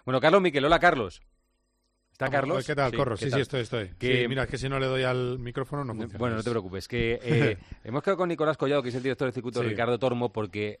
Bueno, Carlos Miquel, hola Carlos. ¿Está Carlos? ¿Qué tal, sí, Corro? ¿qué Sí, tal? Estoy. Que... Sí, mira, es que si no le doy al micrófono no funciona. Bueno, no te preocupes. Que hemos quedado con Nicolás Collado, que es el director del circuito Ricardo Tormo, porque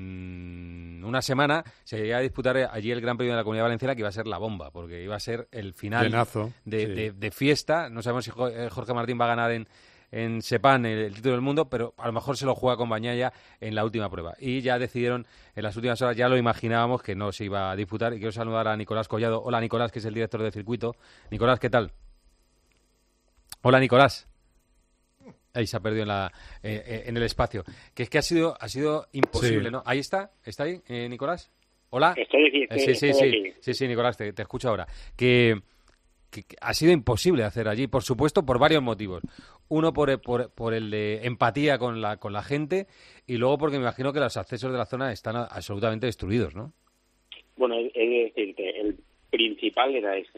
en una semana se iba a disputar allí el Gran Premio de la Comunidad Valenciana, que iba a ser la bomba, porque iba a ser el final Llenazo, de fiesta. No sabemos si Jorge Martín va a ganar en Sepang el título del mundo, pero a lo mejor se lo juega con Bagnaia en la última prueba. Y ya decidieron en las últimas horas, ya lo imaginábamos que no se iba a disputar. Y quiero saludar a Nicolás Collado. Hola Nicolás, que es el director del circuito. Nicolás, ¿qué tal? Hola Nicolás. Ahí se ha perdido en el espacio. Que es que ha sido imposible, ¿no? Ahí está ahí, Nicolás. Hola. Estoy aquí. Sí, Nicolás, te escucho ahora. Que ha sido imposible hacer allí, por supuesto, por varios motivos. Uno, por el de empatía con la gente, y luego porque me imagino que los accesos de la zona están absolutamente destruidos, ¿no? Bueno, he de decirte, el principal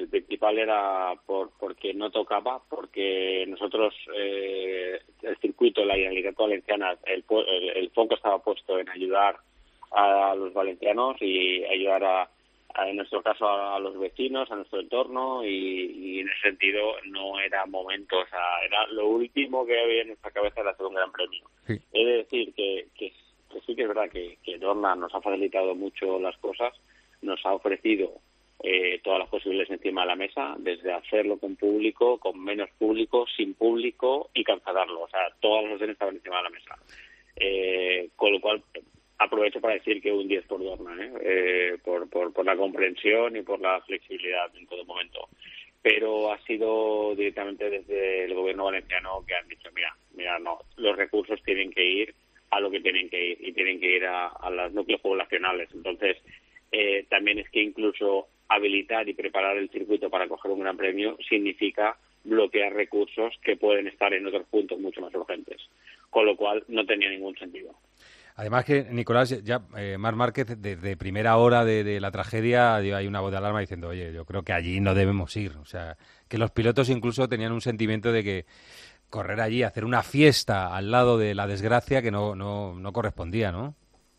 era porque no tocaba, porque nosotros, el circuito, la Generalitat Valenciana, el foco estaba puesto en ayudar a los valencianos y ayudar en nuestro caso a los vecinos, a nuestro entorno, y en ese sentido no era momento, o sea, era lo último que había en nuestra cabeza era hacer un gran premio. Sí. He de decir que sí que es verdad que Dorna nos ha facilitado mucho las cosas, nos ha ofrecido todas las posibilidades encima de la mesa, desde hacerlo con público, con menos público, sin público y cancelarlo, o sea, todas las opciones estaban encima de la mesa. Con lo cual aprovecho para decir que un 10 por Dorna, por la comprensión y por la flexibilidad en todo momento. Pero ha sido directamente desde el gobierno valenciano que han dicho, mira, no, los recursos tienen que ir a lo que tienen que ir, y tienen que ir a los núcleos poblacionales. Entonces, también es que incluso habilitar y preparar el circuito para coger un gran premio significa bloquear recursos que pueden estar en otros puntos mucho más urgentes. Con lo cual, no tenía ningún sentido. Además que, Nicolás, ya Marc Márquez, desde primera hora de la tragedia, hay una voz de alarma diciendo, oye, yo creo que allí no debemos ir. O sea, que los pilotos incluso tenían un sentimiento de que correr allí, hacer una fiesta al lado de la desgracia que no correspondía, ¿no?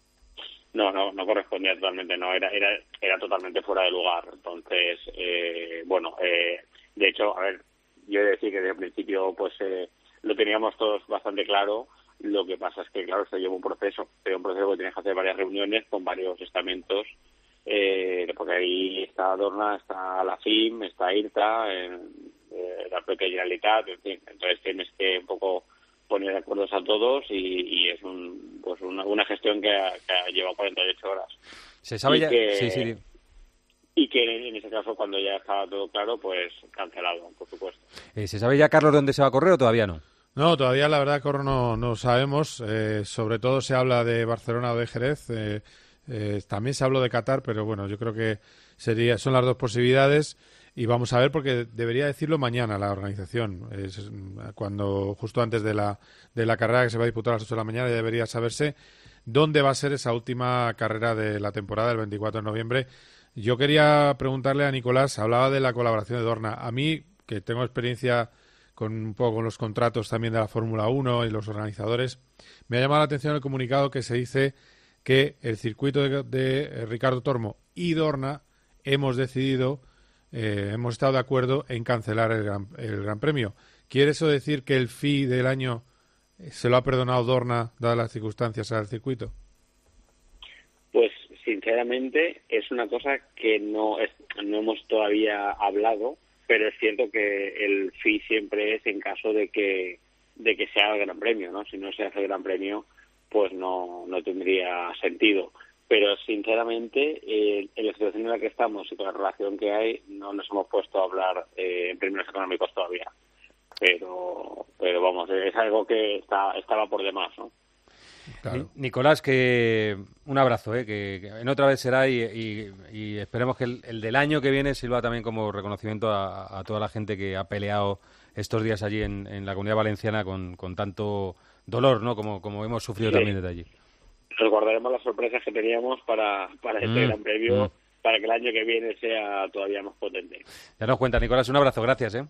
No correspondía totalmente, no, era totalmente fuera de lugar. Entonces, de hecho, a ver, yo he de decir que desde el principio, pues, lo teníamos todos bastante claro. Lo que pasa es que, claro, esto lleva un proceso que tienes que hacer varias reuniones con varios estamentos, porque ahí está Dorna, está la FIM, está IRTA, la propia Generalitat, en fin. Entonces tienes que un poco poner de acuerdo a todos y es una gestión que ha llevado 48 horas. ¿Se sabe ya? Sí. Y que en ese caso, cuando ya estaba todo claro, pues cancelado, por supuesto. ¿Se sabe ya, Carlos, dónde se va a correr o todavía no? No, todavía la verdad, Corro, no sabemos. Sobre todo se habla de Barcelona o de Jerez. También se habló de Qatar, pero bueno, yo creo que son las dos posibilidades. Y vamos a ver, porque debería decirlo mañana la organización. Cuando justo antes de la carrera que se va a disputar a las 8 de la mañana, ya debería saberse dónde va a ser esa última carrera de la temporada, el 24 de noviembre. Yo quería preguntarle a Nicolás, hablaba de la colaboración de Dorna. A mí, que tengo experiencia un poco con los contratos también de la Fórmula 1 y los organizadores, me ha llamado la atención el comunicado que se dice que el circuito de Ricardo Tormo y Dorna hemos estado de acuerdo en cancelar el Gran Premio. ¿Quiere eso decir que el fee del año se lo ha perdonado Dorna, dadas las circunstancias al circuito? Pues sinceramente es una cosa que no hemos todavía hablado, pero es cierto que el fee siempre es en caso de que se haga el Gran Premio, ¿no? Si no se hace el Gran Premio, pues no tendría sentido. Pero sinceramente, en la situación en la que estamos y con la relación que hay, no nos hemos puesto a hablar en términos económicos todavía. Pero vamos, es algo que estaba por demás, ¿no? Claro. Nicolás, que un abrazo, que en otra vez será y esperemos que el del año que viene sirva también como reconocimiento a toda la gente que ha peleado estos días allí en la Comunidad Valenciana con tanto dolor, ¿no? Como hemos sufrido también desde allí. Recordaremos las sorpresas que teníamos para este Gran Premio, para que el año que viene sea todavía más potente. Ya nos cuenta, Nicolás, un abrazo, gracias.